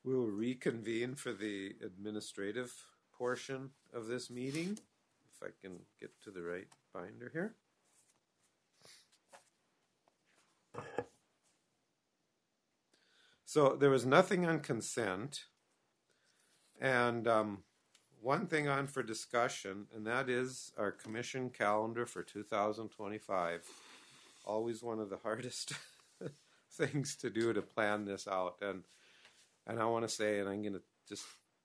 We'll reconvene for the administrative portion of this meeting, if I can get to the right binder here. So there was nothing on consent, and one thing on for discussion, and that is our commission calendar for 2025. Always one of the hardest things to do to plan this out, and I want to say, and I'm going to just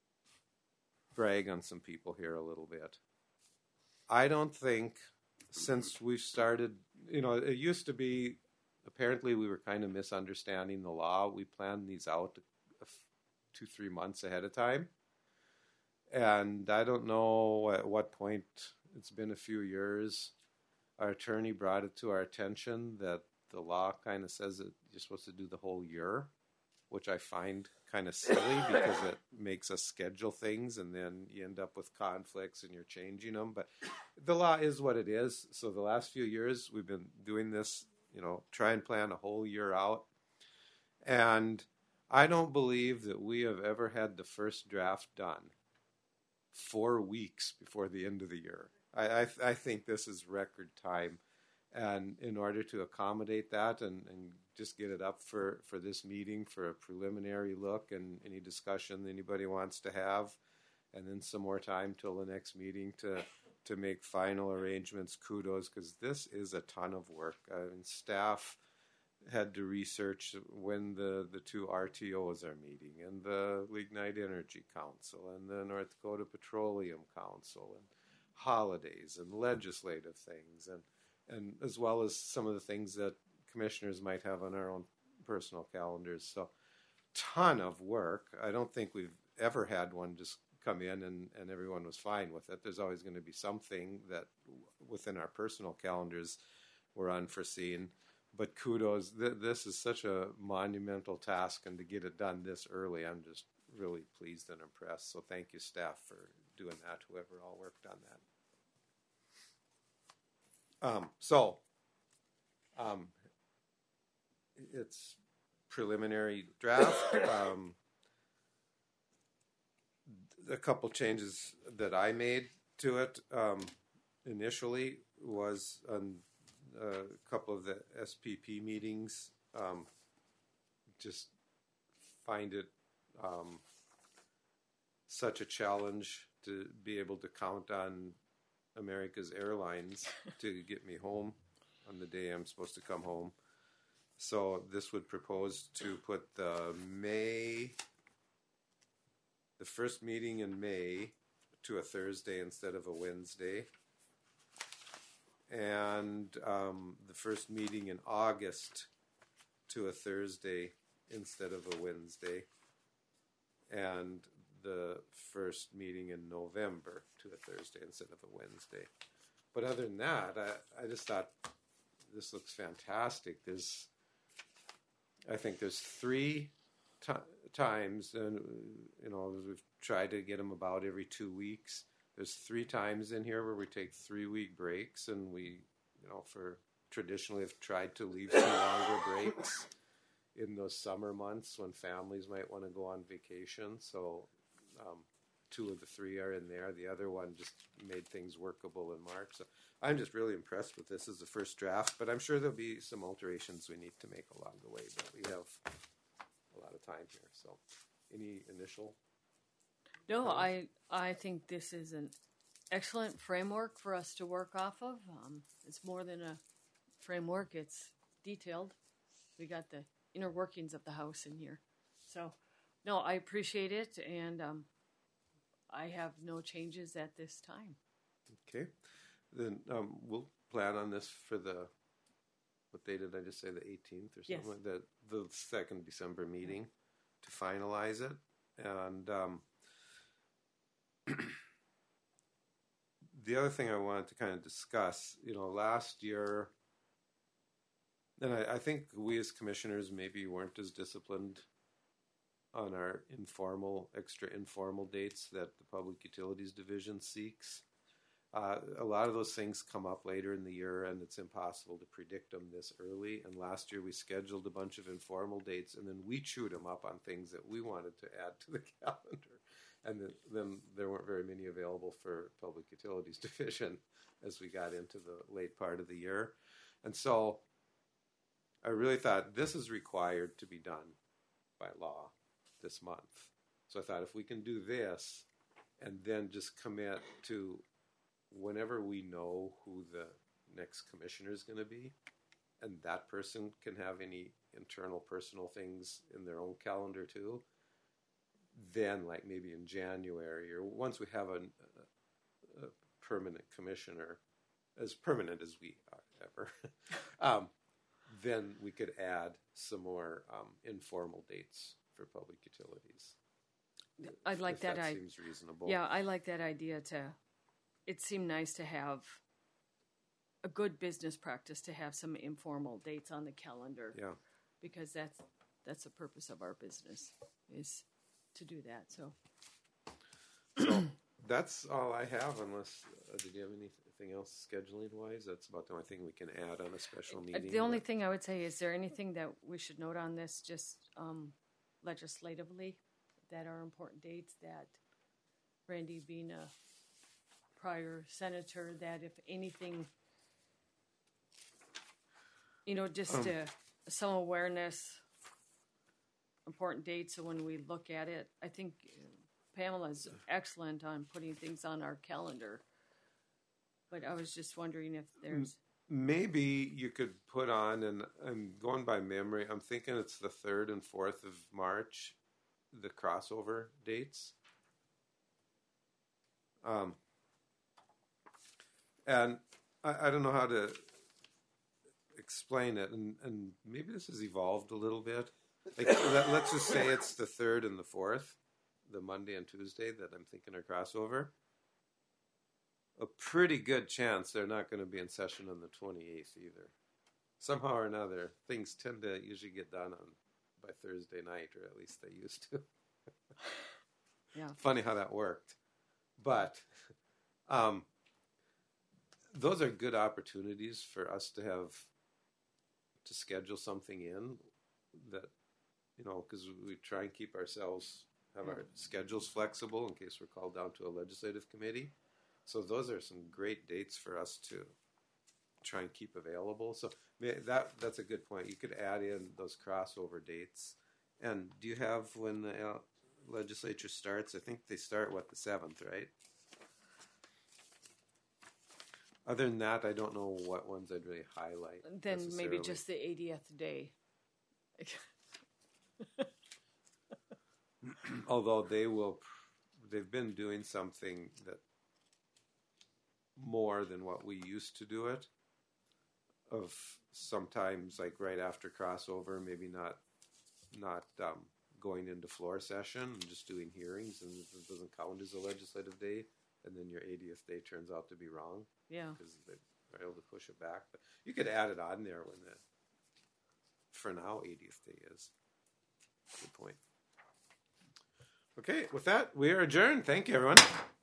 brag on some people here a little bit. I don't think since we've started, it used to be, apparently we were kind of misunderstanding the law. We planned these out 2-3 months ahead of time. And I don't know at what point, it's been a few years, our attorney brought it to our attention that the law kind of says that you're supposed to do the whole year, which I find kind of silly because it makes us schedule things and then you end up with conflicts and you're changing them. But the law is what it is. So the last few years we've been doing this, try and plan a whole year out. And I don't believe that we have ever had the first draft done 4 weeks before the end of the year. I think this is record time. And in order to accommodate that and just get it up for this meeting for a preliminary look and any discussion anybody wants to have, and then some more time till the next meeting to make final arrangements, kudos, because this is a ton of work. Staff had to research when the 2 RTOs are meeting, and the Lignite Energy Council, and the North Dakota Petroleum Council, and holidays, and legislative things, and as well as some of the things that commissioners might have on our own personal calendars. So, ton of work. I don't think we've ever had one just come in and everyone was fine with it. There's always going to be something that within our personal calendars were unforeseen. But kudos, this is such a monumental task, and to get it done this early, I'm just really pleased and impressed. So thank you, staff, for doing that, whoever all worked on that. It's preliminary draft. A couple changes that I made to it initially was on a couple of the SPP meetings. Just find it such a challenge to be able to count on America's Airlines to get me home on the day I'm supposed to come home. So this would propose to put the first meeting in May to a Thursday instead of a Wednesday. And the first meeting in August to a Thursday instead of a Wednesday. And the first meeting in November to a Thursday instead of a Wednesday. But other than that, I just thought this looks fantastic. I think there's 3 times, and we've tried to get them about every 2 weeks. There's 3 times in here where we take 3-week breaks, and we, for traditionally have tried to leave some longer breaks in those summer months when families might want to go on vacation. So 2 of the 3 are in there. The other one just made things workable in March. So I'm just really impressed with this as the first draft, but I'm sure there'll be some alterations we need to make along the way, but we have a lot of time here. So any initial? No, I think this is an excellent framework for us to work off of. It's more than a framework. It's detailed. We got the inner workings of the house in here. So, no, I appreciate it, and I have no changes at this time. Okay. Then we'll plan on this for what day did I just say, the 18th or something? Yes. Like that, the 2nd December meeting to finalize it. And the other thing I wanted to kind of discuss, last year, and I think we as commissioners maybe weren't as disciplined on our extra informal dates that the Public Utilities Division seeks. A lot of those things come up later in the year, and it's impossible to predict them this early. And last year we scheduled a bunch of informal dates, and then we chewed them up on things that we wanted to add to the calendar. And then there weren't very many available for Public Utilities Division as we got into the late part of the year. And so I really thought this is required to be done by law this month. So I thought if we can do this and then just commit to whenever we know who the next commissioner is going to be, and that person can have any internal personal things in their own calendar too, then like maybe in January or once we have a permanent commissioner, as permanent as we are ever, then we could add some more informal dates for public utilities. I'd like that. That seems reasonable. Yeah, I like that idea it seemed nice to have a good business practice to have some informal dates on the calendar. Yeah. Because that's the purpose of our business, is to do that. So that's all I have, unless did you have anything else scheduling wise? That's about the only thing we can add on a special meeting. The only thing I would say, is there anything that we should note on this, just legislatively, that are important dates, that Randy being a prior senator, that if anything, just some awareness, important dates, so when we look at it, I think Pamela's excellent on putting things on our calendar. But I was just wondering if there's... Maybe you could put on, and I'm going by memory, I'm thinking it's the 3rd and 4th of March, the crossover dates. And I don't know how to explain it, and maybe this has evolved a little bit. Like, let's just say it's the 3rd and the 4th, the Monday and Tuesday that I'm thinking are crossover. A pretty good chance they're not going to be in session on the 28th either. Somehow or another, things tend to usually get done by Thursday night, or at least they used to. Yeah. Funny how that worked. But those are good opportunities for us to schedule something in that, because we try and keep ourselves, have our schedules flexible in case we're called down to a legislative committee. So those are some great dates for us to try and keep available. So that's a good point. You could add in those crossover dates. And do you have when the legislature starts? I think they start, the 7th, right? Other than that, I don't know what ones I'd really highlight. Then maybe just the 80th day. Although they've been doing something that more than what we used to do it, of sometimes like right after crossover, maybe not going into floor session and just doing hearings, and it doesn't count as a legislative day, and then your 80th day turns out to be wrong. Yeah. Because they're able to push it back. But you could add it on there when for now, 80th day is. Good point. Okay, with that, we are adjourned. Thank you, everyone.